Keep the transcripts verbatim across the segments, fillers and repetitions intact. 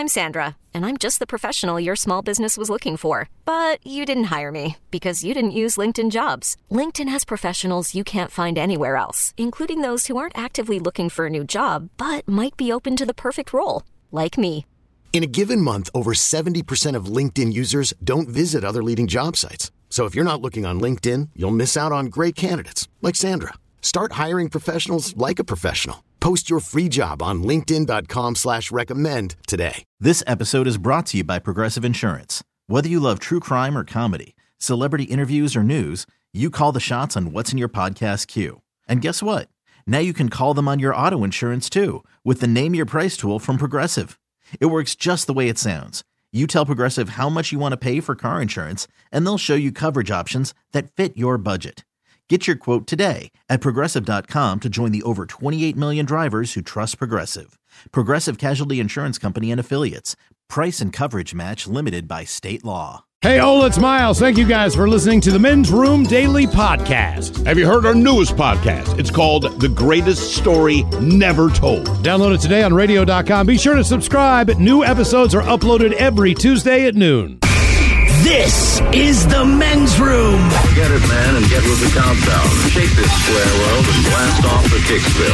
I'm Sandra, and I'm just the professional your small business was looking for. But you didn't hire me because you didn't use LinkedIn Jobs. LinkedIn has professionals you can't find anywhere else, including those who aren't actively looking for a new job, but might be open to the perfect role, like me. In a given month, over seventy percent of LinkedIn users don't visit other leading job sites. So if you're not looking on LinkedIn, you'll miss out on great candidates like Sandra. Start hiring professionals like a professional. Post your free job on linkedin.com slash recommend today. This episode is brought to you by Progressive Insurance. Whether you love true crime or comedy, celebrity interviews or news, you call the shots on what's in your podcast queue. And guess what? Now you can call them on your auto insurance too with the Name Your Price tool from Progressive. It works just the way it sounds. You tell Progressive how much you want to pay for car insurance, and they'll show you coverage options that fit your budget. Get your quote today at Progressive dot com to join the over twenty-eight million drivers who trust Progressive. Progressive Casualty Insurance Company and Affiliates. Price and coverage match limited by state law. Hey, Ola, it's Miles. Thank you guys for listening to the Men's Room Daily Podcast. Have you heard our newest podcast? It's called The Greatest Story Never Told. Download it today on radio dot com. Be sure to subscribe. New episodes are uploaded every Tuesday at noon. This is the Men's Room. Get it, man, and get with the countdown. Shake this square world and blast off the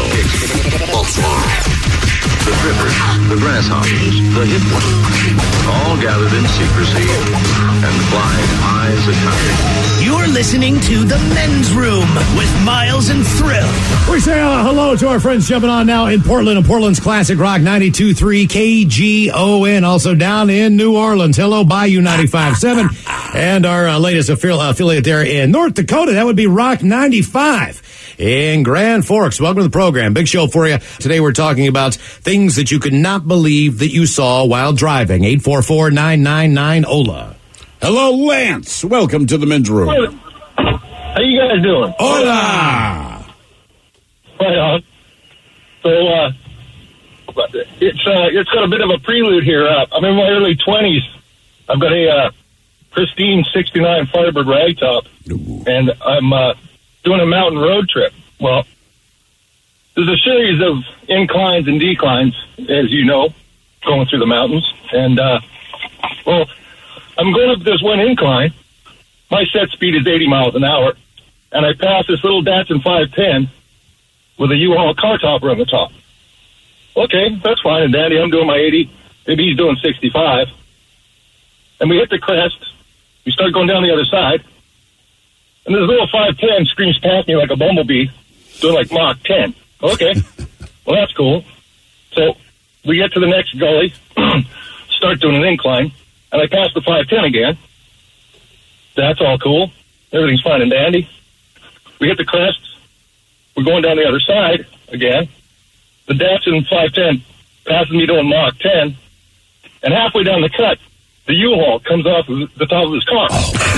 Kicksville. The Drippers, the Grasshoppers, the Hip Ones, all gathered in secrecy and flying eyes accounting. You're listening to the Men's Room with Miles and Thrill. We say uh, hello to our friends jumping on now in Portland and Portland's Classic Rock ninety-two point three K G O N. Also down in New Orleans. Hello, Bayou ninety-five point seven. And our uh, latest affiliate there in North Dakota, that would be Rock ninety-five in Grand Forks. Welcome to the program. Big show for you. Today we're talking about things that you could not believe that you saw while driving. eight four four, nine nine nine, O L A. Hello, Lance. Welcome to the Men's Room. How you guys doing? Hola! Right on. So, uh, it's, uh, it's got a bit of a prelude here. Uh, I'm in my early twenties. I've got a, uh, pristine sixty-nine Firebird ragtop, and I'm, uh, doing a mountain road trip. Well, there's a series of inclines and declines, as you know, going through the mountains. And, uh, well, I'm going up this one incline. My set speed is eighty miles an hour, and I pass this little Datsun five ten with a U-Haul car topper on the top. Okay, that's fine and dandy. I'm doing my eighty. Maybe he's doing sixty-five. And we hit the crest. We start going down the other side. And this little five ten screams past me like a bumblebee, doing like Mach ten. Okay, well, that's cool. So we get to the next gully, start doing an incline, and I pass the five ten again. That's all cool. Everything's fine and dandy. We hit the crest. We're going down the other side again. The Datsun five ten passes me doing Mach ten, and halfway down the cut, the U-Haul comes off of the top of his car.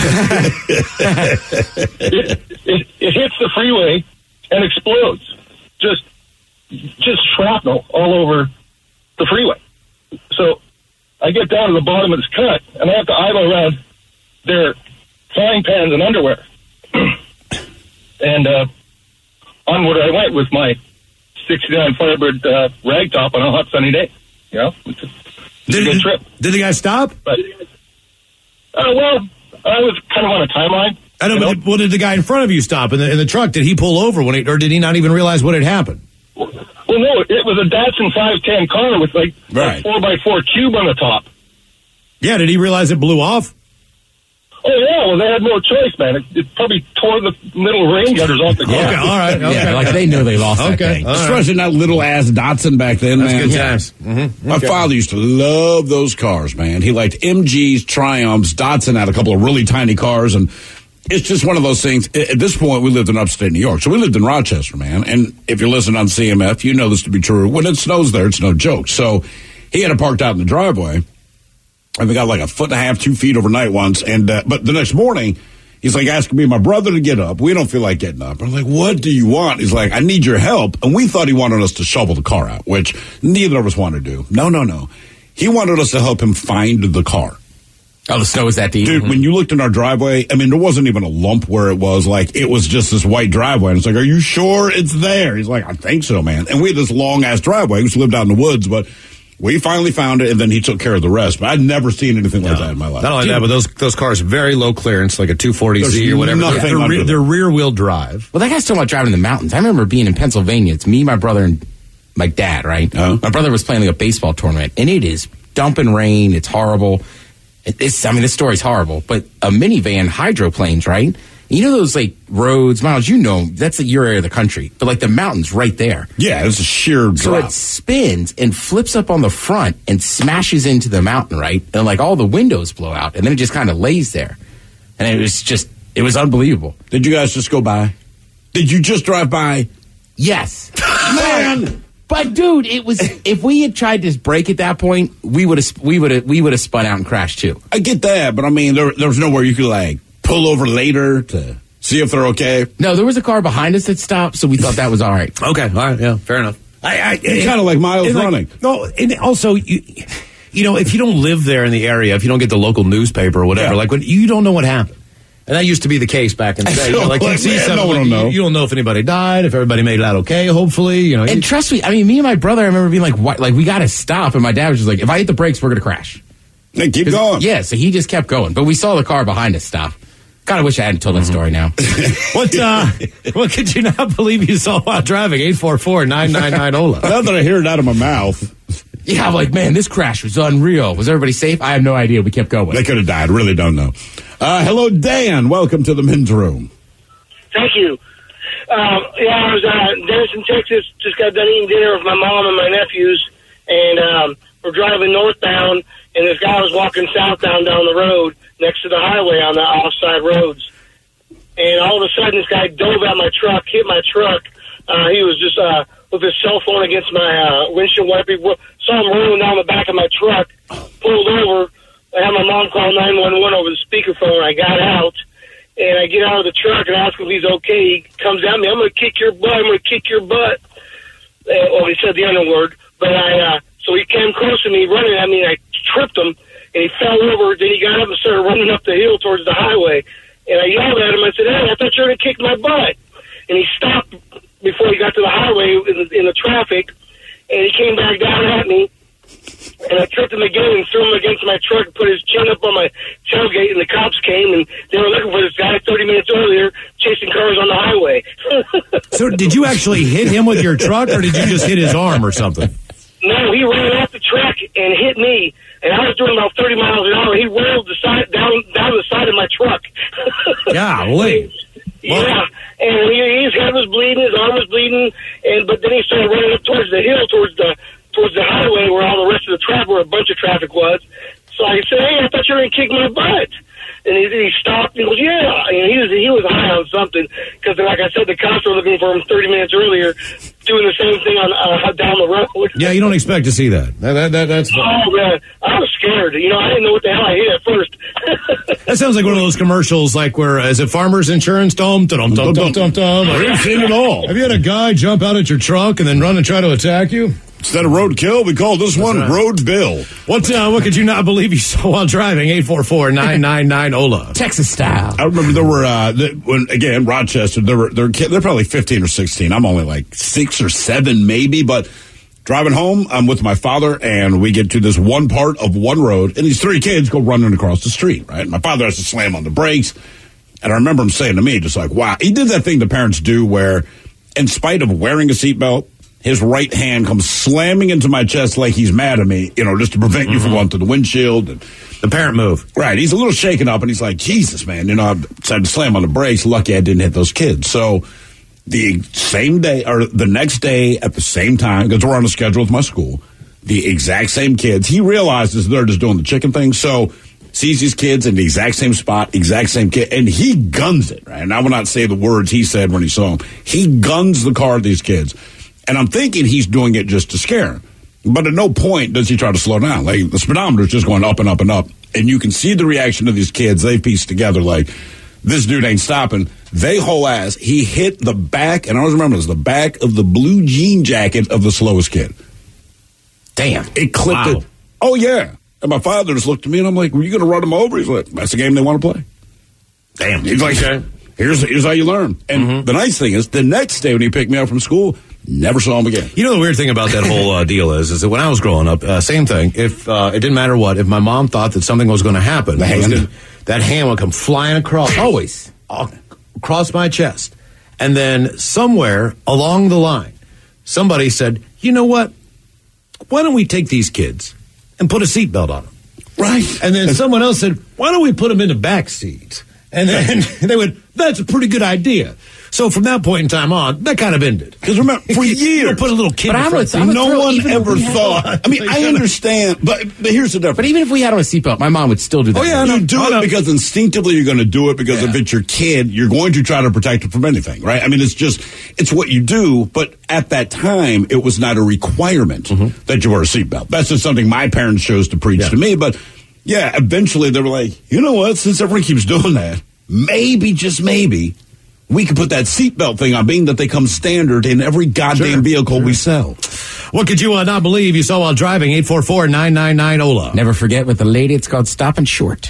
it, it, it hits the freeway and explodes. Just, just shrapnel all over the freeway. So I get down to the bottom of this cut, and I have to idle around their frying pans and underwear. and uh, onward I went with my sixty-nine Firebird uh, ragtop on a hot sunny day. You know, it's a, it's did, a good trip. Did the guy stop? But, uh, well, I was kind of on a timeline. I know, but what did the guy in front of you stop in the, in the truck? Did he pull over when he, or did he not even realize what had happened? Well, well no, it was a Datsun five ten car with like right. a four by four cube on the top. Yeah, did he realize it blew off? Oh, yeah, well, they had no choice, man. It, it probably tore the little rain gutters off the car. Okay, all right. Okay. Yeah, like they knew they lost that okay, thing. Especially right. That little-ass Datsun back then, That's man. good times. Mm-hmm. My okay. father used to love those cars, man. He liked M Gs, Triumphs, Datsun had a couple of really tiny cars, and it's just one of those things. At this point, we lived in upstate New York, so we lived in Rochester, man. And if you're listening on C M F, you know this to be true. When it snows there, it's no joke. So he had it parked out in the driveway. And we got like a foot and a half, two feet overnight once. And uh, but the next morning, he's like asking me and my brother to get up. We don't feel like getting up. I'm like, what do you want? He's like, I need your help. And we thought he wanted us to shovel the car out, which neither of us wanted to do. No, no, no. He wanted us to help him find the car. Oh, the snow is that deep? Dude, mm-hmm. When you looked in our driveway, I mean, there wasn't even a lump where it was. Like, it was just this white driveway. And it's like, are you sure it's there? He's like, I think so, man. And we had this long-ass driveway. We used to live out in the woods, but We finally found it, and then he took care of the rest. But I'd never seen anything like No. that in my life. Not only that, but those those cars very low clearance, like a two forty Z There's or whatever. nothing They're, under re- them. they're rear wheel drive. Well, that guy's talking about driving in the mountains. I remember being in Pennsylvania. It's me, my brother, and my dad, right? Uh-huh. My brother was playing like a baseball tournament, and it is dumping rain. It's horrible. It- It's, I mean, this story's horrible, but a minivan hydroplanes, right? You know those, like, roads, Miles, you know, that's like your area of the country, but, like, the mountain's right there. Yeah, it's a sheer So drop. it spins and flips up on the front and smashes into the mountain, right? And, like, all the windows blow out, and then it just kind of lays there. And it was just, it was unbelievable. Did you guys just go by? Did you just drive by? Yes. Man! But dude, it was. If we had tried to brake at that point, we would have. We would have. We would have spun out and crashed too. I get that, but I mean, there, there was nowhere you could, like, pull over later to see if they're okay. No, there was a car behind us that stopped, so we thought that was all right. Okay, all right, yeah, fair enough. I, I, It's kind of like Miles and like- running. no, and also, you, you know, if you don't live there in the area, if you don't get the local newspaper or whatever, Yeah. like, what, you don't know what happened. And that used to be the case back in the day. You know, like, you Like, see man, something, no one like, will know. You, you don't know if anybody died, if everybody made it out okay, hopefully, you know. you- And trust me, I mean, me and my brother, I remember being like, "What? Like, we got to stop." And my dad was just like, "If I hit the brakes, we're gonna crash." Hey, keep 'Cause- going. Yeah, so he just kept going, but we saw the car behind us stop. God, I wish I hadn't told that story now. what, uh, what could you not believe you saw while driving? eight four four, nine nine nine, O L A. Now that I hear it out of my mouth, Yeah, I'm like, man, this crash was unreal. Was everybody safe? I have no idea. We kept going. they could have died. Really don't know. Uh, hello, Dan. Welcome to the men's room. Thank you. Um, yeah, I was uh, Denison, Texas. Just got done eating dinner with my mom and my nephews, and um, we're driving northbound, and this guy was walking southbound down the road next to the highway on the offside roads. And all of a sudden, this guy dove at my truck, hit my truck. Uh, he was just uh, with his cell phone against my uh, windshield wiper. Saw him rolling down the back of my truck, pulled over. I had my mom call nine one one over the speakerphone. I got out, and I get out of the truck and ask him if he's okay. He comes at me. I'm going to kick your butt. I'm going to kick your butt. Uh, well, he said the other word. But I, uh, so he came close to me, running at me, and I tripped him, and he fell over. Then he got up and started running up the hill towards the highway. And I yelled at him. I said, "Hey, I thought you were going to kick my butt." And he stopped before he got to the highway in the, in the traffic, and he came back down at me. And I tripped him again and threw him against my truck and put his chin up on my tailgate, and the cops came, and they were looking for this guy thirty minutes earlier chasing cars on the highway. So did you actually hit him with your truck, or did you just hit his arm or something? No, he ran off the track and hit me, and I was doing about thirty miles an hour. He rolled the side, down down the side of my truck. Golly. Yeah, and he, his head was bleeding, his arm was bleeding, and but then he started running up towards the hill, towards the towards the highway where all the rest of the traffic, where a bunch of traffic was. So I said, "Hey, I thought you were going to kick my butt." And he, he stopped and he goes, "Yeah." And he was he was high on something because, like I said, the cops were looking for him thirty minutes earlier, doing the same thing on uh, down the road. Yeah, you don't expect to see that. That, that, that that's fun. Oh man, I was scared. You know, I didn't know what the hell I hit at first. That sounds like one of those commercials, like where is it Farmers Insurance? Dum dum dum dum dum dum. I've seen it all. Have you had a guy jump out at your truck and then run and try to attack you? Instead of roadkill, we call this one right. Road Bill. What uh, what could you not believe you saw while driving? eight four four, nine nine nine, O L A. Texas style. I remember there were uh, the, when again Rochester. There were they're they're probably fifteen or sixteen. I'm only like six or seven maybe, but driving home, I'm with my father, and we get to this one part of one road, and these three kids go running across the street. Right, my father has to slam on the brakes, and I remember him saying to me, just like, "Wow," he did that thing the parents do, where, in spite of wearing a seatbelt, his right hand comes slamming into my chest like he's mad at me, you know, just to prevent mm-hmm. you from going through the windshield. And, the parent move. Right. He's a little shaken up, and he's like, Jesus, man. You know, I decided to slam on the brakes. Lucky I didn't hit those kids. So the same day, or the next day at the same time, because we're on a schedule with my school, the exact same kids, he realizes they're just doing the chicken thing. So sees these kids in the exact same spot, exact same kid, and he guns it, right? And I will not say the words he said when he saw them. He guns the car at these kids. And I'm thinking he's doing it just to scare them. But at no point does he try to slow down. Like, the speedometer's just going up and up and up. And you can see the reaction of these kids. They piece together like, this dude ain't stopping. They haul ass. He hit the back, and I always remember this, the back of the blue jean jacket of the slowest kid. Damn. It clipped Wow. it. Oh, yeah. And my father just looked at me, and I'm like, were you going to run him over? He's like, that's the game they want to play. Damn. He's like, Okay. here's, here's how you learn. And Mm-hmm. the nice thing is, the next day when he picked me up from school, Never saw him again. You know the weird thing about that whole uh, deal is, is that when I was growing up, uh, same thing. If uh, it didn't matter what, if my mom thought that something was going to happen, The hand. gonna, that hand would come flying across, always across my chest, and then somewhere along the line, somebody said, "You know what? Why don't we take these kids and put a seatbelt on them?" Right. And then someone else said, "Why don't we put them in the back seats?" And then they went, "That's a pretty good idea." So from that point in time on, that kind of ended. Because remember, for You years, don't put a little kid But in I'm front. with- I'm with no Thrill, one even if ever we had- thought. I mean, I understand, but, but here's the difference. But even if we had on a seatbelt, my mom would still do that. Oh, yeah, I You know. do Oh, it no. because instinctively you're going to do it because Yeah. if it's your kid, you're going to try to protect it from anything, right? I mean, it's just, it's what you do, but at that time, it was not a requirement that you wear a seatbelt. That's just something my parents chose to preach Yeah. to me, but yeah, eventually they were like, you know what, since everyone keeps doing that, maybe, just maybe, we could put that seatbelt thing on, being that they come standard in every goddamn Sure. vehicle Sure. we sell. What could you uh, not believe you saw while driving? eight four four, nine nine nine, O L A. Never forget with the lady, it's called stopping short.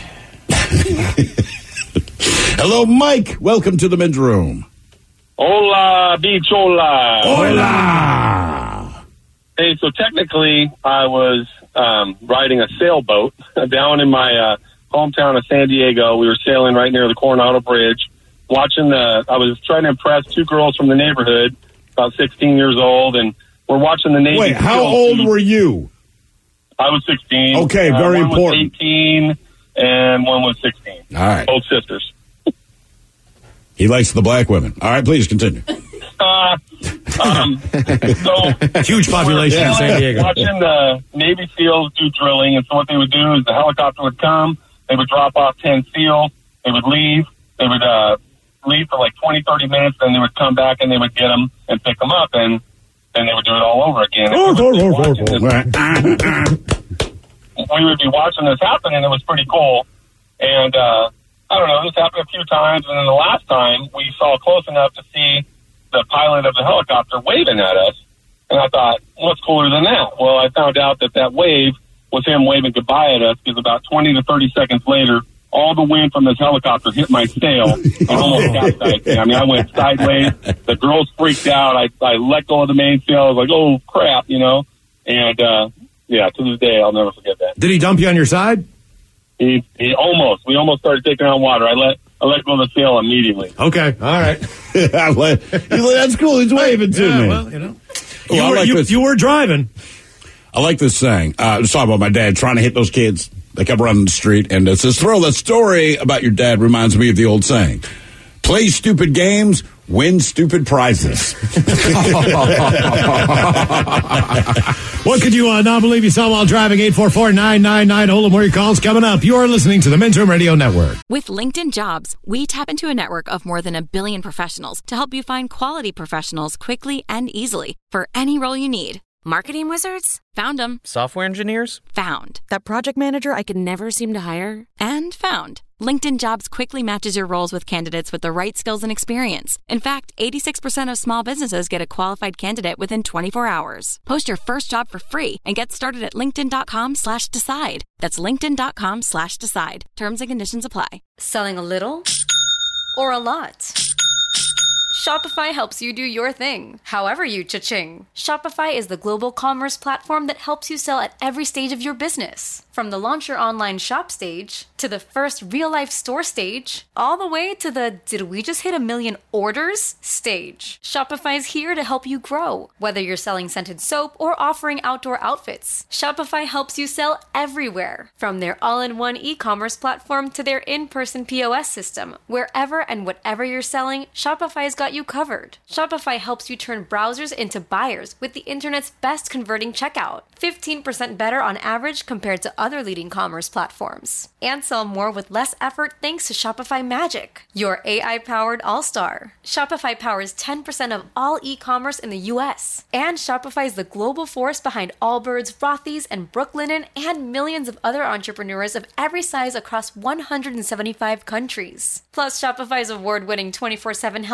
Hello, Mike. Welcome to the men's room. Hola, bichola. Hola. Hey, so technically, I was um, riding a sailboat down in my uh, hometown of San Diego. We were sailing right near the Coronado Bridge, watching the. I was trying to impress two girls from the neighborhood, about sixteen years old, and we're watching the Navy. Wait, how SEALs old do- were you? I was sixteen. Okay, Uh, very one important. Was eighteen, and one was sixteen. All right. Both sisters. He likes the black women. All right, please continue. Uh, um, so Huge population in San Diego. Watching the Navy SEALs do drilling, and so what they would do is the helicopter would come, they would drop off ten SEALs, they would leave, they would uh, leave for like twenty, thirty minutes, then they would come back and they would get them and pick them up, and then they would do it all over again. And we, would be watching this, we would be watching this happen, and it was pretty cool. And uh, I don't know, this happened a few times, and then the last time we saw close enough to see the pilot of the helicopter waving at us, and I thought, what's cooler than that? Well, I found out that that wave was him waving goodbye at us, because about twenty to thirty seconds later, all the wind from this helicopter hit my sail and almost capsized me. I mean, I went sideways. The girls freaked out. I, I let go of the mainsail. I was like, oh, crap, you know. And, uh, yeah, to this day, I'll never forget that. Did he dump you on your side? He, he almost. We almost started taking on water. I let I let go of the sail immediately. Okay, all right. I let- he's like, that's cool. He's waving to Yeah, me. well, you know. Well, You, I were, like you, this. you were driving. I like this saying. Uh, I was talking about my dad trying to hit those kids. They kept running the street, and it says, "Throw that story about your dad reminds me of the old saying: play stupid games, win stupid prizes." What could you uh, not believe you saw while driving? eight four four, nine nine nine, O L A. More your calls coming up. You are listening to the Men's Room Radio Network. With LinkedIn Jobs, we tap into a network of more than a billion professionals to help you find quality professionals quickly and easily for any role you need. Marketing wizards? Found them. Software engineers? Found. That project manager I could never seem to hire? And found. LinkedIn Jobs quickly matches your roles with candidates with the right skills and experience. In fact, eighty-six percent of small businesses get a qualified candidate within twenty-four hours. Post your first job for free and get started at linkedin.com slash decide. That's linkedin.com slash decide. Terms and conditions apply. Selling a little or a lot? Shopify helps you do your thing, however you cha-ching. Shopify is the global commerce platform that helps you sell at every stage of your business. From the launch your online shop stage, to the first real-life store stage, all the way to the did we just hit a million orders stage. Shopify's here to help you grow. Whether you're selling scented soap or offering outdoor outfits, Shopify helps you sell everywhere. From their all-in-one e-commerce platform to their in-person P O S system, wherever and whatever you're selling, Shopify's got you covered. Shopify helps you turn browsers into buyers with the internet's best converting checkout. fifteen percent better on average compared to other leading commerce platforms. And sell more with less effort thanks to Shopify Magic, your A I-powered all-star. Shopify powers ten percent of all e-commerce in the U S. And Shopify is the global force behind Allbirds, Rothy's, and Brooklinen, and millions of other entrepreneurs of every size across one hundred seventy-five countries. Plus, Shopify's award-winning twenty-four seven help is there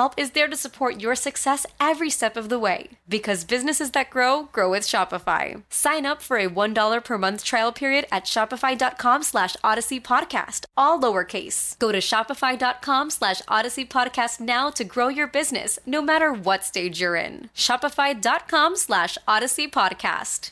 there to support your success every step of the way. Because businesses that grow, grow with Shopify. Sign up for a one dollar per month trial period at shopify.com slash Odyssey Podcast, all lowercase. Go to shopify.com slash Odyssey Podcast now to grow your business, no matter what stage you're in. Shopify.com slash Odyssey Podcast.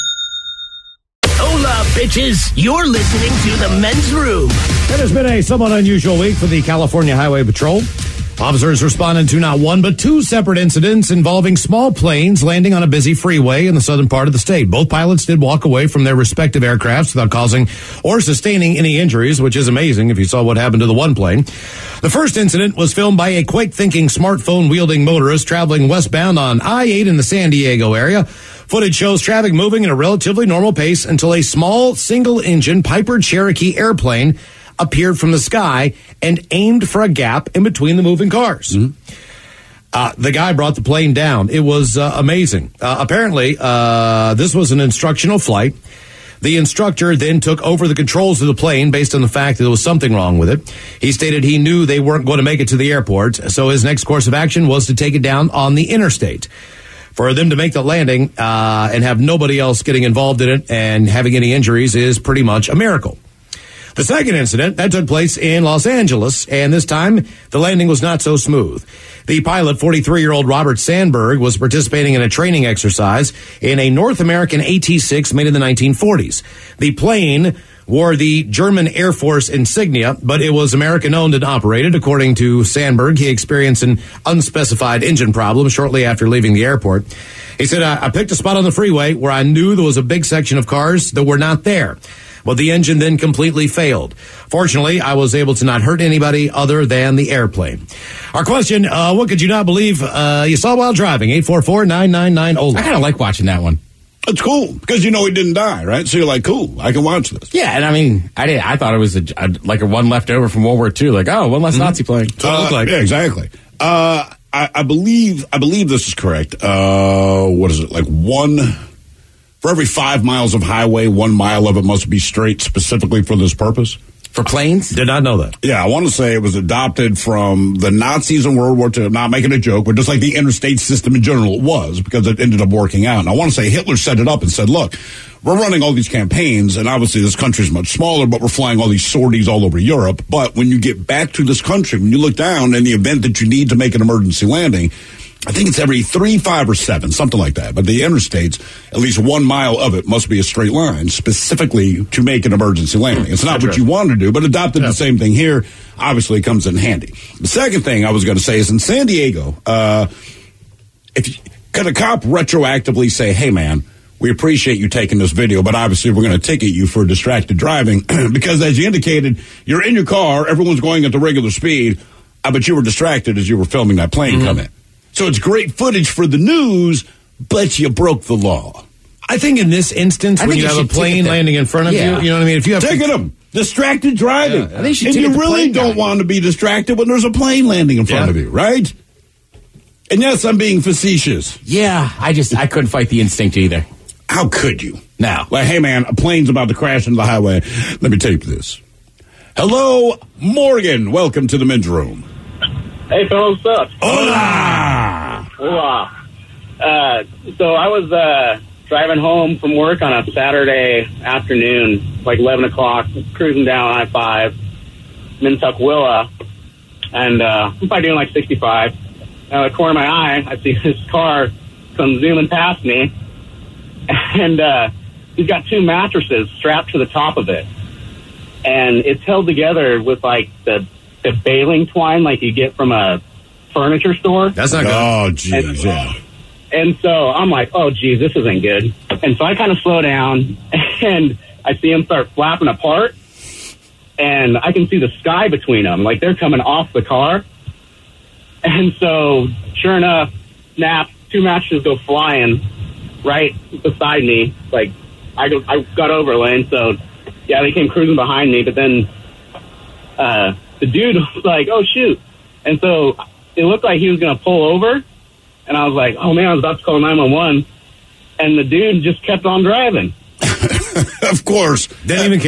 Hola, bitches. You're listening to The Men's Room. It has been a somewhat unusual week for the California Highway Patrol. Officers responded to not one, but two separate incidents involving small planes landing on a busy freeway in the southern part of the state. Both pilots did walk away from their respective aircrafts without causing or sustaining any injuries, which is amazing if you saw what happened to the one plane. The first incident was filmed by a quick-thinking, smartphone-wielding motorist traveling westbound on I eight in the San Diego area. Footage shows traffic moving at a relatively normal pace until a small, single-engine Piper Cherokee airplane appeared from the sky and aimed for a gap in between the moving cars. Mm-hmm. Uh, the guy brought the plane down. It was uh, amazing. Uh, apparently, uh, this was an instructional flight. The instructor then took over the controls of the plane based on the fact that there was something wrong with it. He stated he knew they weren't going to make it to the airport, so his next course of action was to take it down on the interstate. For them to make the landing uh, and have nobody else getting involved in it and having any injuries is pretty much a miracle. The second incident, that took place in Los Angeles, and this time the landing was not so smooth. The pilot, forty-three-year-old Robert Sandberg, was participating in a training exercise in a North American A T six made in the nineteen forties. The plane wore the German Air Force insignia, but it was American-owned and operated. According to Sandberg, he experienced an unspecified engine problem shortly after leaving the airport. He said, I, I picked a spot on the freeway where I knew there was a big section of cars that were not there. But the engine then completely failed. Fortunately, I was able to not hurt anybody other than the airplane. Our question, uh, what could you not believe uh, you saw while driving? eight four four, nine nine nine, O L A. I kind of like watching that one. It's cool because you know he didn't die, right? So you're like, cool, I can watch this. Yeah, and I mean, I did. I thought it was a, a, like a one left over from World War Two. Like, oh, one less mm-hmm. Nazi plane. So uh, like. Yeah, exactly. Uh, I, I believe I believe this is correct. Uh, what is it? Like one for every five miles of highway, one mile of it must be straight specifically for this purpose. For planes? Did not know that. Yeah, I want to say it was adopted from the Nazis in World War Two. I'm not making a joke, but just like the interstate system in general, it was because it ended up working out. And I want to say Hitler set it up and said, look, we're running all these campaigns, and obviously this country is much smaller, but we're flying all these sorties all over Europe. But when you get back to this country, when you look down in the event that you need to make an emergency landing, I think it's every three, five, or seven, something like that. But the interstates, at least one mile of it must be a straight line, specifically to make an emergency landing. It's not what you want to do, but adopted yeah. the same thing here. Obviously, it comes in handy. The second thing I was going to say is in San Diego, uh, if you, could a cop retroactively say, hey, man, we appreciate you taking this video, but obviously we're going to ticket you for distracted driving because, as you indicated, you're in your car, everyone's going at the regular speed, uh, but you were distracted as you were filming that plane mm-hmm. come in. So it's great footage for the news, but you broke the law. I think in this instance, I when you, you have a plane landing in front of yeah. you, you know what I mean? If you have ticket them, distracted driving, yeah, I think you and you really don't guy. want to be distracted when there's a plane landing in front yeah. of you, right? And yes, I'm being facetious. Yeah, I just I couldn't fight the instinct either. How could you? Now, like, hey man, a plane's about to crash into the highway. Let me tape this. Hello, Morgan. Welcome to the men's room. Hey, fellas, what's up? Hola! Hola. Uh, so I was uh, driving home from work on a Saturday afternoon, like eleven o'clock, cruising down I five, I'm in Tukwila, and uh, I'm probably doing like sixty-five. Out of the corner of my eye, I see this car come zooming past me, and uh, he's got two mattresses strapped to the top of it, and it's held together with like the the baling twine like you get from a furniture store. That's not good. Oh, geez, yeah. And so I'm like, oh, geez, this isn't good. And so I kind of slow down, and I see them start flapping apart, and I can see the sky between them. Like, they're coming off the car. And so, sure enough, snap, two mattresses go flying right beside me. Like, I, go, I got over lane, so, yeah, they came cruising behind me, but then uh, the dude was like, oh, shoot. And so it looked like he was going to pull over, and I was like, oh, man, I was about to call nine one one, and the dude just kept on driving. Of course. Didn't even care.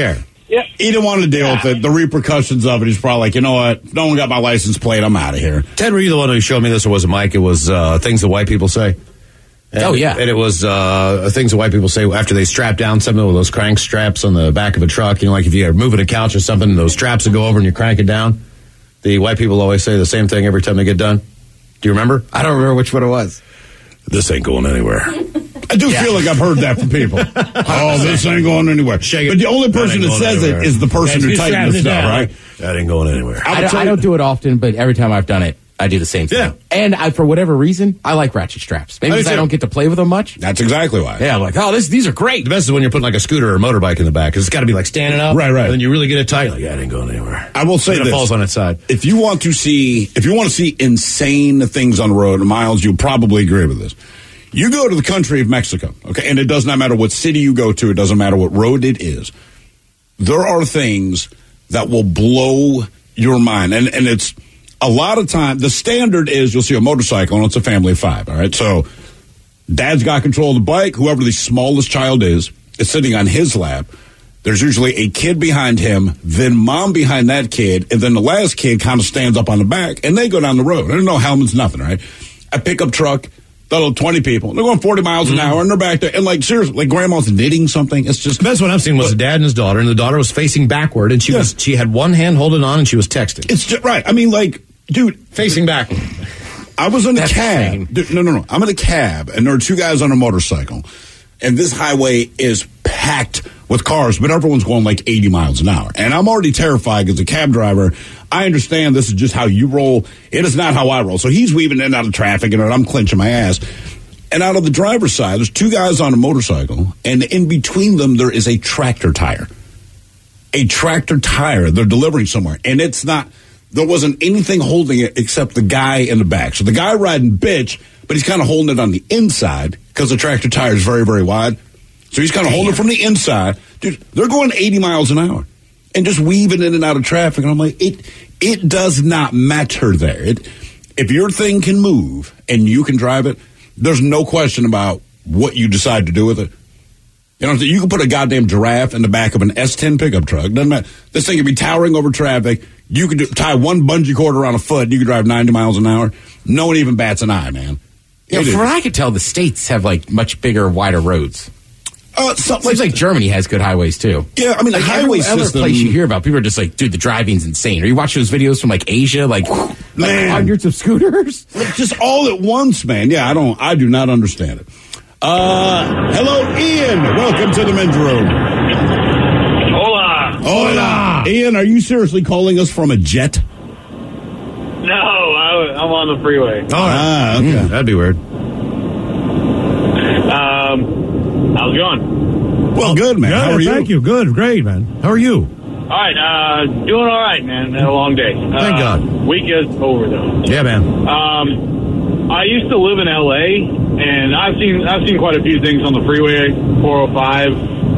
Yeah. He didn't want to deal Yeah. with it, the repercussions of it. He's probably like, you know what? If no one got my license plate, I'm out of here. Ted, were you the one who showed me this, or was it Mike? It was uh, things that white people say. And, oh, yeah. And it was uh, things that white people say after they strap down something with those crank straps on the back of a truck. You know, like if you're moving a couch or something, those straps would go over and you crank it down. The white people always say the same thing every time they get done. Do you remember? I don't remember which one it was. This ain't going anywhere. I do yeah. feel like I've heard that from people. Oh, this ain't going anywhere. Shake it. But the only person that, that says anywhere. It is the person That's who tightens the stuff, right? That ain't going anywhere. I don't, I don't do it often, but every time I've done it, I do the same thing. Yeah. And I, for whatever reason, I like ratchet straps. Maybe because I don't get to play with them much. That's exactly why. Yeah, I'm like, oh, this, these are great. The best is when you're putting like a scooter or a motorbike in the back, because it's got to be like standing up. Right, right. And then you really get it tight. Like, yeah, it ain't going anywhere. I will say then this. It falls on its side. If you want to see, if you want to see insane things on the road, Miles, you'll probably agree with this. You go to the country of Mexico, okay, and it does not matter what city you go to. It doesn't matter what road it is. There are things that will blow your mind, and and it's a lot of time. The standard is you'll see a motorcycle, and it's a family of five. All right, so dad's got control of the bike. Whoever the smallest child is is sitting on his lap. There's usually a kid behind him, then mom behind that kid, and then the last kid kind of stands up on the back, and they go down the road. There's no helmets, nothing. Right, a pickup truck. That'll twenty people. They're going forty miles an mm-hmm. hour, and they're back there. And, like, seriously, like, grandma's knitting something. It's just... The best one I've seen was but, a dad and his daughter, and the daughter was facing backward, and she yeah. was she had one hand holding on, and she was texting. It's just, right. I mean, like, dude... Facing backward. I was in a That's cab. Dude, no, no, no. I'm in a cab, and there are two guys on a motorcycle, and this highway is packed with cars, but everyone's going like eighty miles an hour. And I'm already terrified as a cab driver. I understand this is just how you roll. It is not how I roll. So he's weaving in and out of traffic, and I'm clenching my ass. And out of the driver's side, there's two guys on a motorcycle, and in between them, there is a tractor tire. A tractor tire. They're delivering somewhere. And it's not, there wasn't anything holding it except the guy in the back. So the guy riding bitch, but he's kind of holding it on the inside because the tractor tire is very, very wide. So he's kind of holding it from the inside. Dude, they're going eighty miles an hour and just weaving in and out of traffic. And I'm like, it it does not matter there. It, if your thing can move and you can drive it, there's no question about what you decide to do with it. You know, you can put a goddamn giraffe in the back of an S ten pickup truck. Doesn't matter. This thing can be towering over traffic. You could do, tie one bungee cord around a foot. And you could drive ninety miles an hour. No one even bats an eye, man. Yeah, from what I could tell, the states have like much bigger, wider roads. Uh, Seems like, like Germany has good highways too. Yeah, I mean, like the highway every system. Other place you hear about, people are just like, dude, the driving's insane. Or you watch those videos from like Asia, like, like hundreds of scooters, like just all at once, man. Yeah, I don't, I do not understand it. Uh, hello, Ian. Welcome to the men's room. Hola. Hola. Ian, are you seriously calling us from a jet? No, I, I'm on the freeway. Oh, ah, okay. Mm, that'd be weird. Um. How's it going? Well, good, man. Good, How are you? Thank you. Good. Great, man. How are you? All right. Uh, doing all right, man. Had a long day. Thank uh, God. Week is over, though. Yeah, man. Um, I used to live in L A, and I've seen I've seen quite a few things on the freeway, four oh five.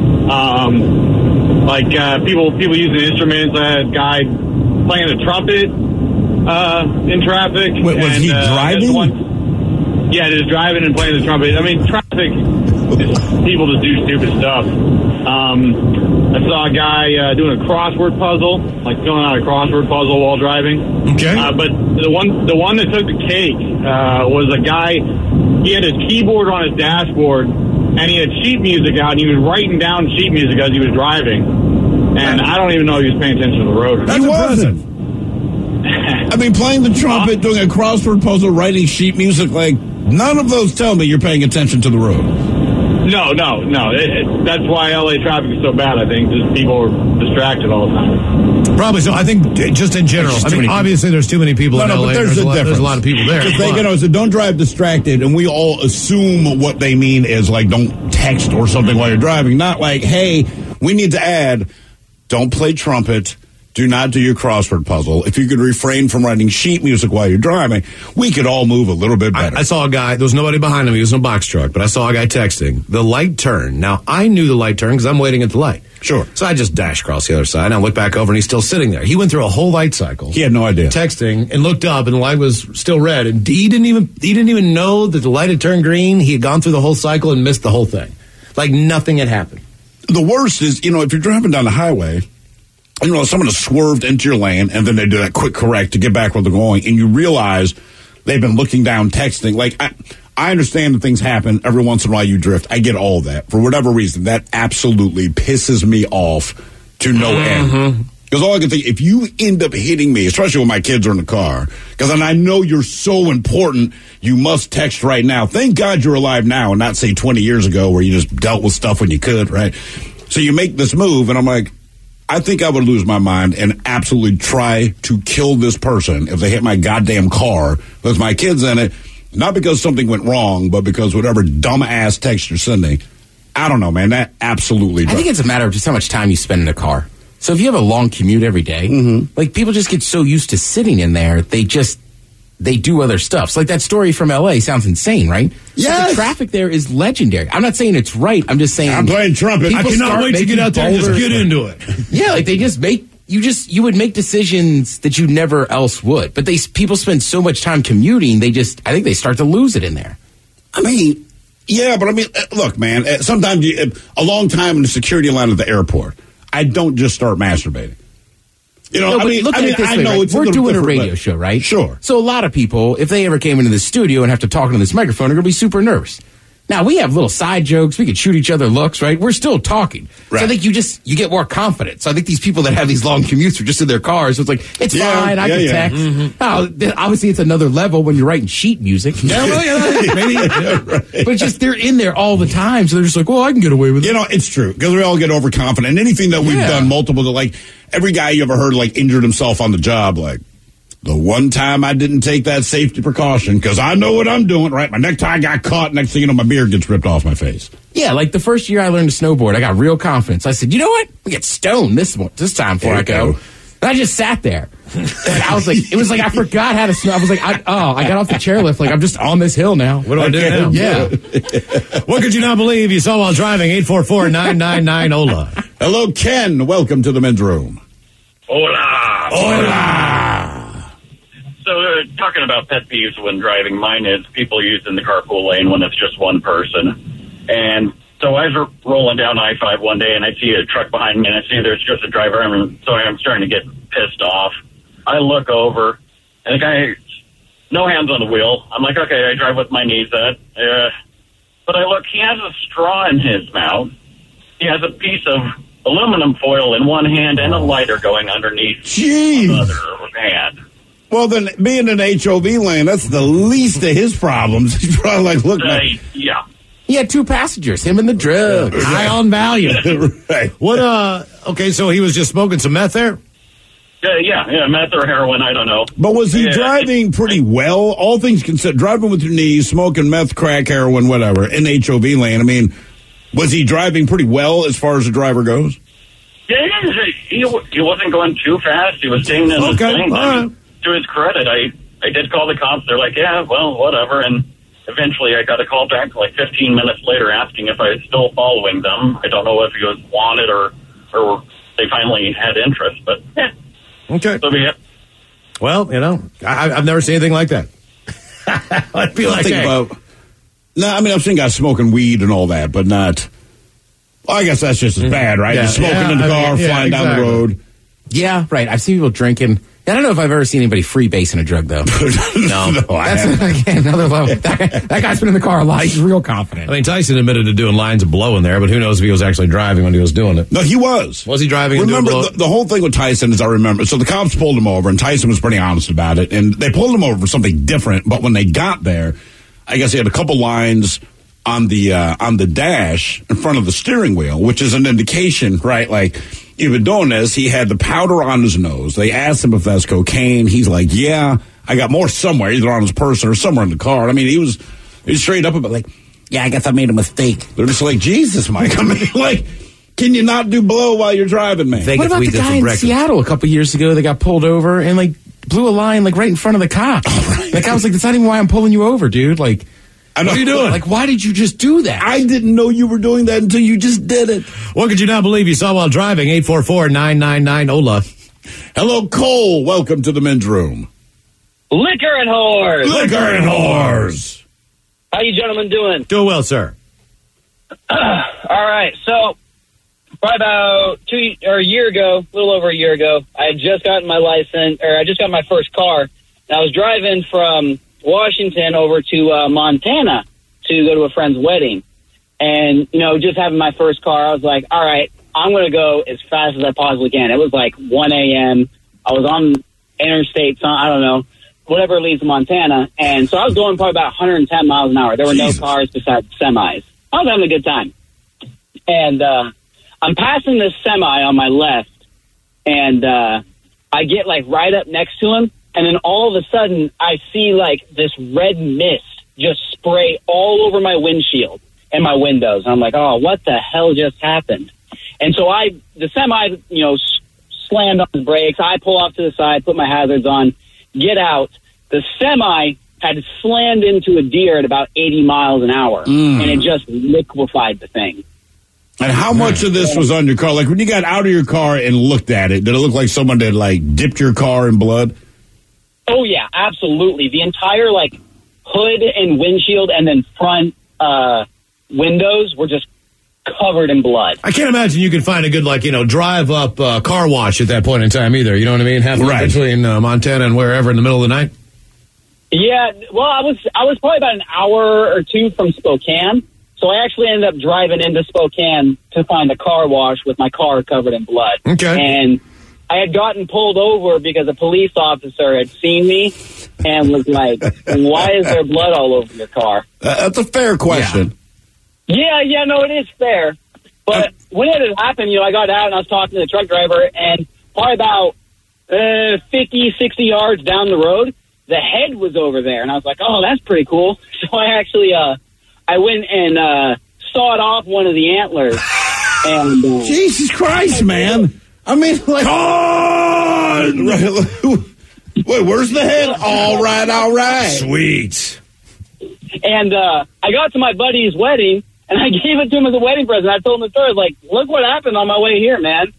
Um, like uh, people people using instruments. I had a guy playing a trumpet uh, in traffic. Wait, was and, he uh, driving? One, yeah, just driving and playing the trumpet. I mean, traffic. People just do stupid stuff. Um, I saw a guy uh, doing a crossword puzzle, like filling out a crossword puzzle while driving. Okay. Uh, but the one, the one that took the cake uh, was a guy. He had his keyboard on his dashboard, and he had sheet music out, and he was writing down sheet music as he was driving. And I don't even know if he was paying attention to the road. That's he wasn't. I mean, playing the trumpet, doing a crossword puzzle, writing sheet music, like none of those tell me you're paying attention to the road. No, no, no. It, it, that's why L A traffic is so bad, I think. Just people are distracted all the time. Probably so. I think just in general. Just I mean, obviously there's too many people no, in no, L A. But there's, there's, a a lot, difference. there's a lot of people there. Just they, you know, so don't drive distracted, and we all assume what they mean is like don't text or something while you're driving. Not like, hey, we need to add, don't play trumpet. Do not do your crossword puzzle. If you could refrain from writing sheet music while you're driving, we could all move a little bit better. I, I saw a guy, there was nobody behind him, he was in a box truck, but I saw a guy texting, the light turned. Now, I knew the light turned because I'm waiting at the light. Sure. So I just dashed across the other side, and I looked back over, and he's still sitting there. He went through a whole light cycle. He had no idea. Texting, and looked up, and the light was still red, and he didn't even, he didn't even know that the light had turned green. He had gone through the whole cycle and missed the whole thing. Like nothing had happened. The worst is, you know, if you're driving down the highway, you know, someone has swerved into your lane and then they do that quick correct to get back where they're going, and you realize they've been looking down, texting. Like, I, I understand that things happen every once in a while. You drift. I get all that. For whatever reason, that absolutely pisses me off to no Mm-hmm. end. Because all I can think, if you end up hitting me, especially when my kids are in the car, because I know you're so important, you must text right now. Thank God you're alive now and not, say, twenty years ago where you just dealt with stuff when you could, right? So you make this move, and I'm like, I think I would lose my mind and absolutely try to kill this person if they hit my goddamn car with my kids in it, not because something went wrong, but because whatever dumb-ass text you're sending. I don't know, man. That absolutely I think it's a matter of just how much time you spend in a car. So if you have a long commute every day, Mm-hmm. like people just get so used to sitting in there, they just, they do other stuff. So like that story from L A sounds insane, right? Yeah. The traffic there is legendary. I'm not saying it's right. I'm just saying. I'm playing trumpet. I people cannot start wait to making get out there and just bolder- get into it. Yeah, like they just make, you just, you would make decisions that you never else would. But they, people spend so much time commuting, they just, I think they start to lose it in there. I mean, yeah, but I mean, uh, look, man, uh, sometimes you, uh, a long time in the security line at the airport, I don't just start masturbating. You know, No, I but mean, look I at mean, it this I way, know right? it's a We're little doing a different, radio but- show, right? Sure. So a lot of people, if they ever came into the studio and have to talk into this microphone, are going to be super nervous. Now, we have little side jokes. We can shoot each other looks, right? We're still talking. Right. So I think you just, you get more confident. So I think these people that have these long commutes are just in their cars. So it's like, it's Yeah, fine. I yeah, can yeah. text. Mhm. Oh, th- obviously, it's another level when you're writing sheet music. Yeah, well, yeah, maybe. Right. But just, they're in there all the time. So they're just like, well, I can get away with it. You know, it's true because we all get overconfident. Anything that we've Yeah. done multiple, like every guy you ever heard like injured himself on the job, like the one time I didn't take that safety precaution because I know what I'm doing, right? My necktie got caught. Next thing you know, my beard gets ripped off my face. Yeah, like the first year I learned to snowboard, I got real confidence. I said, you know what? We get stoned this one, this time before There I you go. go. And I just sat there. And I was like, it was like I forgot how to snow. I was like, I, oh, I got off the chairlift. Like, I'm just on this hill now. What do I do Okay. now? Yeah. What could you not believe you saw while driving? eight four four, nine nine nine, O L A. Hello, Ken. Welcome to the men's room. Hola. Hola. So, uh, talking about pet peeves when driving, mine is people using the carpool lane when it's just one person. And so I was rolling down I five one day, and I see a truck behind me, and I see there's just a driver, and so I'm starting to get pissed off. I look over, and the guy, no hands on the wheel. I'm like, okay, I drive with my knees up. Uh, but I look, he has a straw in his mouth. He has a piece of aluminum foil in one hand and a lighter going underneath Jeez. the other hand. Well, then, being in an H O V lane, that's the least of his problems. He's probably like, look, Uh, man. yeah. He had two passengers, him and the drug. High on value. Right. What, uh, okay, so he was just smoking some meth there? Yeah, yeah, yeah, meth or heroin, I don't know. But was he Yeah. driving pretty well? All things considered, driving with your knees, smoking meth, crack, heroin, whatever, in H O V lane. I mean, was he driving pretty well as far as the driver goes? Yeah, he, he wasn't going too fast. He was staying in his Okay, lane. all I mean, right. to his credit, I, I did call the cops. They're like, yeah, well, whatever. And eventually I got a call back like fifteen minutes later asking if I was still following them. I don't know if he was wanted or, or they finally had interest, but yeah. Okay. So be it. Well, you know, I, I've never seen anything like that. I'd be like, think hey, about. No, I mean, I've seen guys smoking weed and all that, but not. Well, I guess that's just as bad, right? Yeah, Just smoking yeah, in the I car, mean, yeah, flying down the exactly. road. Yeah, right. I've seen people drinking. I don't know if I've ever seen anybody freebasing a drug, though. no, no, I haven't. That's, again, another level. That, guy, that guy's been in the car a lot. He's real confident. I mean, Tyson admitted to doing lines of blow in there, but who knows if he was actually driving when he was doing it. No, he was. Was he driving? and Remember, doing the, blow? the whole thing with Tyson is I remember. So the cops pulled him over, and Tyson was pretty honest about it. And they pulled him over for something different. But when they got there, I guess he had a couple lines on the uh, on the dash in front of the steering wheel, which is an indication, right? Like, you've been doing this. He had the powder on his nose. They asked him if that's cocaine. He's like, yeah, I got more somewhere, either on his person or somewhere in the car. I mean, he was, he was straight up about like, yeah, I guess I made a mistake. They're just like, Jesus, Mike. I mean, like, can you not do blow while you're driving, man? What about the guy in Seattle a couple years ago that got pulled over and like blew a line like right in front of the cop? That guy was like, "That's not even why I'm pulling you over, dude." Like, I know. What are you doing? Like, why did you just do that? I didn't know you were doing that until you just did it. What could you not believe you saw while driving? eight four four, nine nine nine, O L A. Hello, Cole. Welcome to the men's room. Liquor and whores. Liquor and whores. How you gentlemen doing? Doing well, sir. All right, so probably about two or a year ago, a little over a year ago, I had just gotten my license, or I just got my first car, and I was driving from Washington over to uh, Montana to go to a friend's wedding. And, you know, just having my first car, I was like, all right, I'm going to go as fast as I possibly can. It was like one a.m. I was on interstate, I don't know, whatever leads to Montana. And so I was going probably about one hundred ten miles an hour. There were Jesus. no cars besides semis. I was having a good time. And uh, I'm passing this semi on my left, and uh, I get, like, right up next to him. And then all of a sudden, I see, like, this red mist just spray all over my windshield and my windows. And I'm like, oh, what the hell just happened? And so I, the semi, you know, s- slammed on the brakes. I pull off to the side, put my hazards on, get out. The semi had slammed into a deer at about eighty miles an hour, mm. and it just liquefied the thing. And how much of this was on your car? Like, when you got out of your car and looked at it, did it look like someone had, like, dipped your car in blood? Oh, yeah, absolutely. The entire, like, hood and windshield and then front uh, windows were just covered in blood. I can't imagine you could find a good, like, you know, drive-up uh, car wash at that point in time either. You know what I mean? Half right. between uh, Montana and wherever in the middle of the night. Yeah, well, I was I was probably about an hour or two from Spokane, so I actually ended up driving into Spokane to find a car wash with my car covered in blood. Okay. And I had gotten pulled over because a police officer had seen me and was like, why is there blood all over your car? Uh, that's a fair question. Yeah, yeah, yeah no, it is fair. But uh, when it had happened, you know, I got out and I was talking to the truck driver, and probably about uh, fifty, sixty yards down the road, the head was over there. And I was like, oh, that's pretty cool. So I actually, uh, I went and uh, sawed off one of the antlers. And uh, Jesus Christ, man. I mean, like, oh, wait, where's the head? All right, all right. Sweet. And uh, I got to my buddy's wedding, and I gave it to him as a wedding present. I told him the story. I was like, look what happened on my way here, man.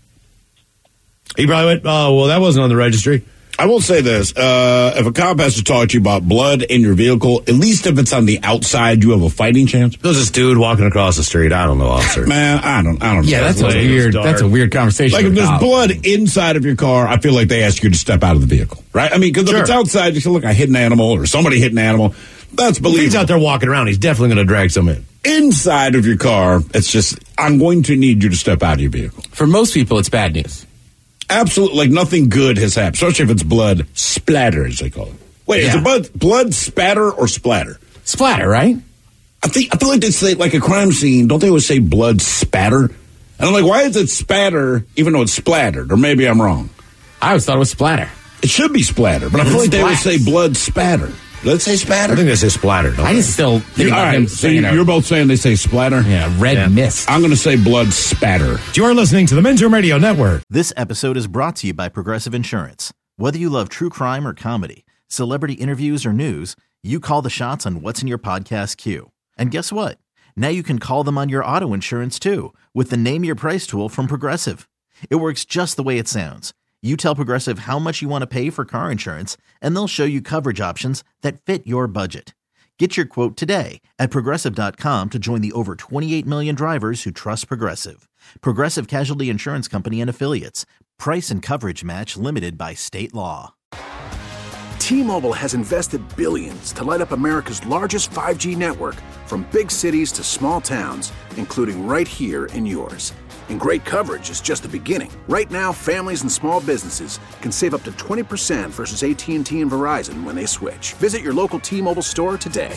He probably went, oh, well, that wasn't on the registry. I will say this. Uh, if a cop has to talk to you about blood in your vehicle, at least if it's on the outside, you have a fighting chance. There's this dude walking across the street. I don't know, officer. Man, I don't I don't know. Yeah, that's a weird that's a weird conversation. Like, if there's blood inside of your car, I feel like they ask you to step out of the vehicle, right? I mean, because sure. if it's outside, you say, look, I hit an animal, or somebody hit an animal. That's believable. If he's out there walking around, he's definitely going to drag some in. Inside of your car, it's just, I'm going to need you to step out of your vehicle. For most people, it's bad news. Absolutely, like nothing good has happened, especially if it's blood splatter, as they call it. Wait, yeah. is it blood, blood spatter or splatter? Splatter, right? I think I feel like they say, like a crime scene, don't they always say blood spatter? And I'm like, why is it spatter even though it's splattered? Or maybe I'm wrong. I always thought it was splatter. It should be splatter, but I feel like they always say blood spatter. Let's say splatter. I think they say splatter. I just still think you, about right, him so saying you're both saying they say splatter? Yeah, red yeah. mist. I'm going to say blood spatter. You're listening to the Men's Room Radio Network. This episode is brought to you by Progressive Insurance. Whether you love true crime or comedy, celebrity interviews or news, you call the shots on what's in your podcast queue. And guess what? Now you can call them on your auto insurance too with the Name Your Price tool from Progressive. It works just the way it sounds. You tell Progressive how much you want to pay for car insurance, and they'll show you coverage options that fit your budget. Get your quote today at Progressive dot com to join the over twenty-eight million drivers who trust Progressive. Progressive Casualty Insurance Company and Affiliates. Price and coverage match limited by state law. T-Mobile has invested billions to light up America's largest five G network, from big cities to small towns, including right here in yours. And great coverage is just the beginning. Right now, families and small businesses can save up to twenty percent versus A T and T and Verizon when they switch. Visit your local T-Mobile store today.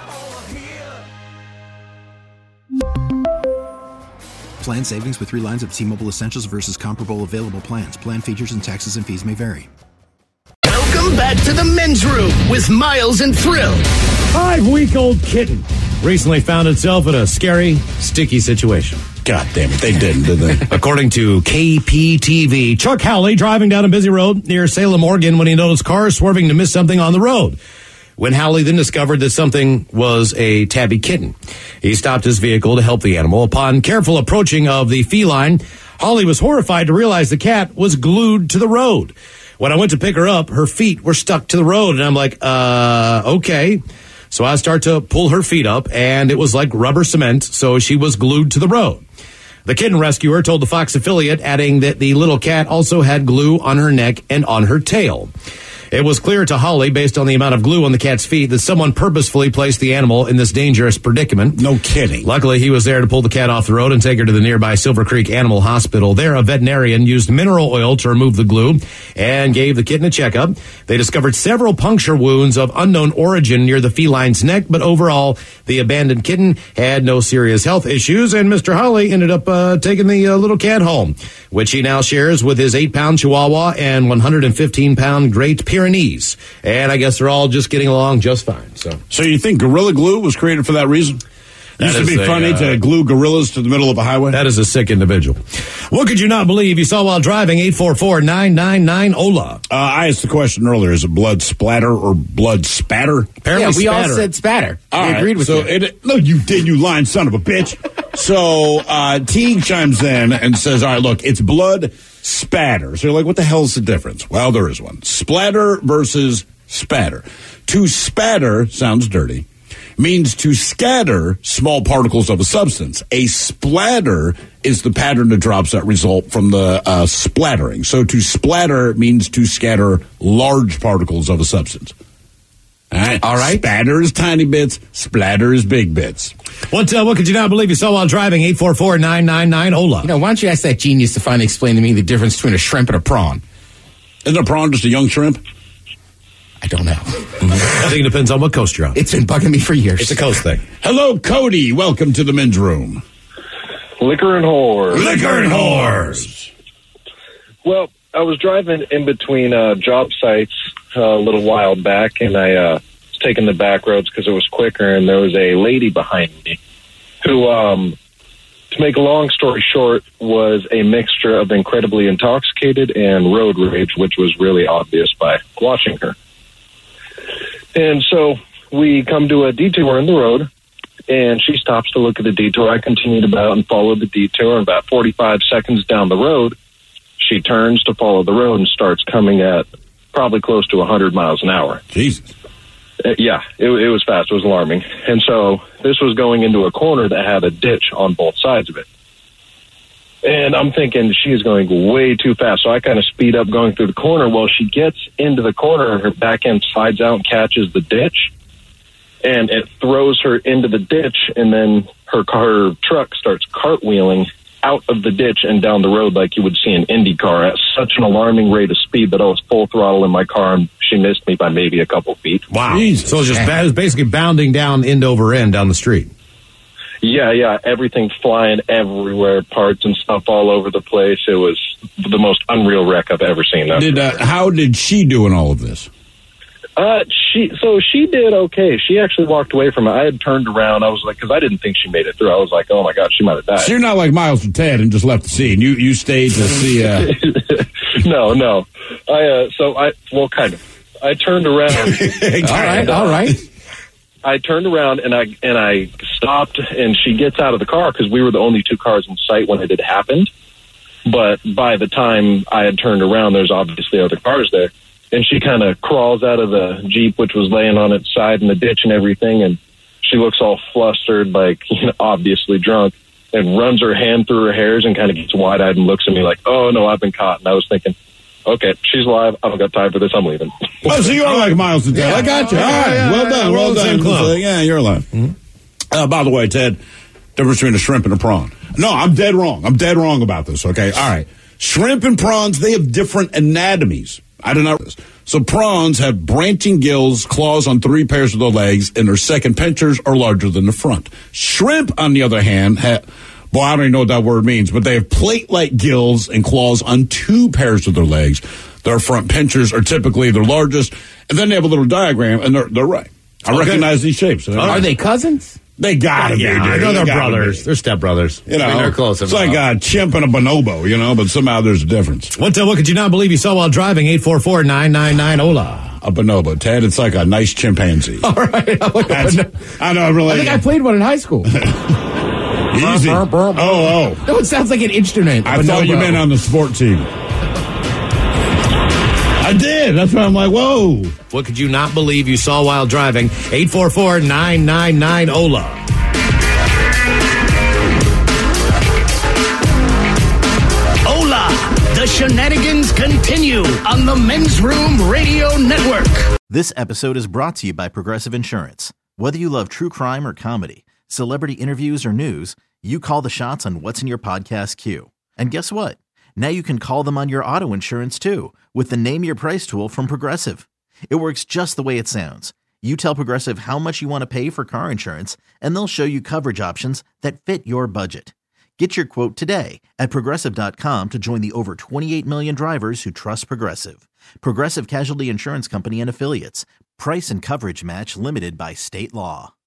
Plan savings with three lines of T-Mobile Essentials versus comparable available plans. Plan features and taxes and fees may vary. Welcome back to the Men's Room with Miles and Thrill. Five-week-old kitten recently found itself in a scary, sticky situation. God damn it, they didn't, did they? According to K P T V, Chuck Howley driving down a busy road near Salem, Oregon, when he noticed cars swerving to miss something on the road. When Howley then discovered that something was a tabby kitten, he stopped his vehicle to help the animal. Upon careful approaching of the feline, Howley was horrified to realize the cat was glued to the road. When I went to pick her up, her feet were stuck to the road, and I'm like, uh, okay. So I start to pull her feet up, and it was like rubber cement, so she was glued to the road. The kitten rescuer told the Fox affiliate, adding that the little cat also had glue on her neck and on her tail. It was clear to Holly, based on the amount of glue on the cat's feet, that someone purposefully placed the animal in this dangerous predicament. No kidding. Luckily, he was there to pull the cat off the road and take her to the nearby Silver Creek Animal Hospital. There, a veterinarian used mineral oil to remove the glue and gave the kitten a checkup. They discovered several puncture wounds of unknown origin near the feline's neck, but overall, the abandoned kitten had no serious health issues, and Mister Holly ended up uh, taking the uh, little cat home, which he now shares with his eight-pound Chihuahua and one hundred fifteen pound Great Pyrenees. And I guess they're all just getting along just fine. So, so you think Gorilla Glue was created for that reason? That used to be a, funny uh, to glue gorillas to the middle of a highway. That is a sick individual. What could you not believe you saw while driving? eight four four, nine nine nine, O L A. Uh, I asked the question earlier, is it blood splatter or blood spatter? Apparently yeah, we spatter. all said spatter. All we right. agreed with so you. It, no, you did, you lying son of a bitch. So uh, Teague chimes in and says, all right, look, it's blood spatter. So you're like, what the hell is the difference? Well, there is one. Splatter versus spatter. To spatter sounds dirty. Means to scatter small particles of a substance. A splatter is the pattern of drops that result from the uh, splattering. So to splatter means to scatter large particles of a substance. All right. All right. Spatter is tiny bits. Splatter is big bits. What, uh, what could you not believe you saw while driving? eight four four, nine nine nine, O L A. You know, why don't you ask that genius to finally explain to me the difference between a shrimp and a prawn? Isn't a prawn just a young shrimp? I don't know. I think it depends on what coast you're on. It's been bugging me for years. It's a coast thing. Hello, Cody. Welcome to the men's room. Liquor and whores. Liquor and whores. Well, I was driving in between uh, job sites uh, a little while back, and I uh, was taking the back roads because it was quicker, and there was a lady behind me who, um, to make a long story short, was a mixture of incredibly intoxicated and road rage, which was really obvious by watching her. And so we come to a detour in the road, and she stops to look at the detour. I continued about and followed the detour, and about forty-five seconds down the road, she turns to follow the road and starts coming at probably close to one hundred miles an hour. Jesus. Uh, yeah, it, it was fast. It was alarming. And so this was going into a corner that had a ditch on both sides of it. And I'm thinking she is going way too fast. So I kind of speed up going through the corner. Well, she gets into the corner and her back end slides out and catches the ditch. And it throws her into the ditch. And then her car, her truck starts cartwheeling out of the ditch and down the road like you would see an Indy car at such an alarming rate of speed that I was full throttle in my car and she missed me by maybe a couple feet. Wow. Jesus. So it was just ba- it was basically bounding down end over end down the street. Yeah, yeah, everything flying everywhere, parts and stuff all over the place. It was the most unreal wreck I've ever seen. Did uh, how did she do in all of this? Uh, she so she did okay. She actually walked away from it. I had turned around. I was like, because I didn't think she made it through. I was like, oh my god, she might have died. So you're not like Miles and Ted and just left the scene. You you stayed to see. Uh... no, no. I uh, so I well, kind of. I turned around. all right, all right. I turned around and I and I stopped, and she gets out of the car because we were the only two cars in sight when it had happened. But by the time I had turned around, there's obviously other cars there. And she kind of crawls out of the Jeep, which was laying on its side in the ditch and everything, and she looks all flustered, like, you know, obviously drunk, and runs her hand through her hairs and kind of gets wide-eyed and looks at me like, oh, no, I've been caught. And I was thinking, okay, she's alive. I don't got time for this. I'm leaving. Oh, so you are like Miles and Ted. Yeah. I got you. All right. Yeah, well yeah, done. yeah, Well done. club. Yeah, you're alive. Mm-hmm. Uh, by the way, Ted, difference between a shrimp and a prawn. No, I'm dead wrong. I'm dead wrong about this, okay? All right. Shrimp and prawns, they have different anatomies. I don't know this. So prawns have branching gills, claws on three pairs of their legs, and their second pinchers are larger than the front. Shrimp, on the other hand, have, boy, I don't even know what that word means, but they have plate-like gills and claws on two pairs of their legs. Their front pinchers are typically their largest, and then they have a little diagram, and they're, they're right. I okay. recognize these shapes. Are right. they cousins? They gotta yeah, be. I know they're brothers. Be. They're stepbrothers. You know, I mean, they're close. It's like a chimp and a bonobo, you know, but somehow there's a difference. What, uh, what could you not believe you saw while driving? eight four four, nine nine nine, O L A. A bonobo, Ted. It's like a nice chimpanzee. All right. I know, really. I think I played one in high school. Easy. Oh, oh. No, it sounds like an instrument. I thought you meant on the sport team. I did. That's why I'm like, whoa. What could you not believe you saw while driving? eight four four, nine nine nine, O L A. shenanigans continue on the Men's Room Radio Network. This episode is brought to you by Progressive Insurance. Whether you love true crime or comedy, celebrity interviews or news, you call the shots on what's in your podcast queue. And guess what? Now you can call them on your auto insurance too with the Name Your Price tool from Progressive. It works just the way it sounds. You tell Progressive how much you want to pay for car insurance, and they'll show you coverage options that fit your budget. Get your quote today at Progressive dot com to join the over twenty-eight million drivers who trust Progressive. Progressive Casualty Insurance Company and Affiliates. Price and coverage match limited by state law.